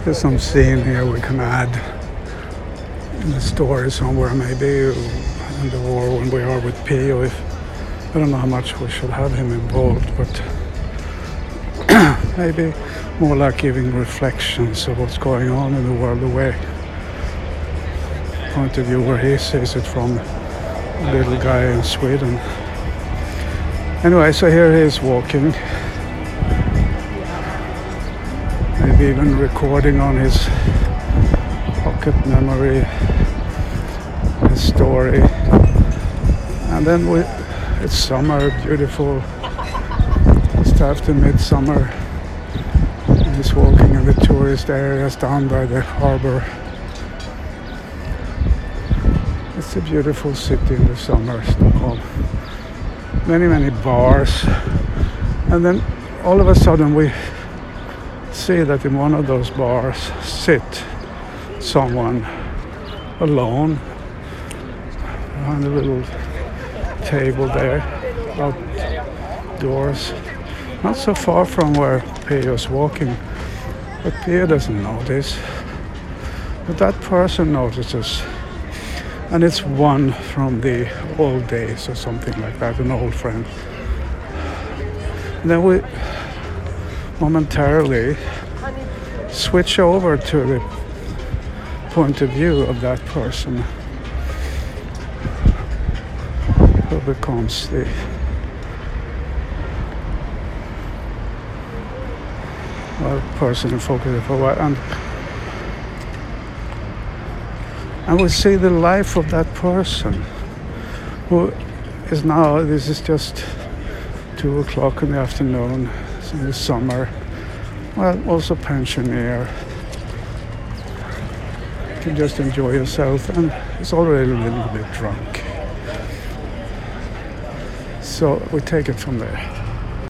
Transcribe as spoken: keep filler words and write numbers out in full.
There's some scene here we can add in the story somewhere maybe, and or when we are with Pio. If I don't know how much we should have him involved, but maybe more like giving reflections of what's going on in the world away. Point of view where he sees it from, a little guy in Sweden. Anyway, so here he is walking. Maybe even recording on his pocket memory his story. And then we, it's summer, beautiful. Just after midsummer. And he's walking in the tourist areas down by the harbor. It's a beautiful city in the summer, Stockholm. Many, many bars. And then all of a sudden we see that in one of those bars sit someone alone behind a little table there outdoors, not so far from where Pio's walking, but Pio doesn't notice, but that person notices, and it's one from the old days or something like that, an old friend. And then we momentarily switch over to the point of view of that person who becomes the well, person in focus for a while, and and we see the life of that person who is now, this is just two o'clock in the afternoon, it's in the summer, well, also pensioner. You can just enjoy yourself, and it's already a little bit drunk. So we take it from there.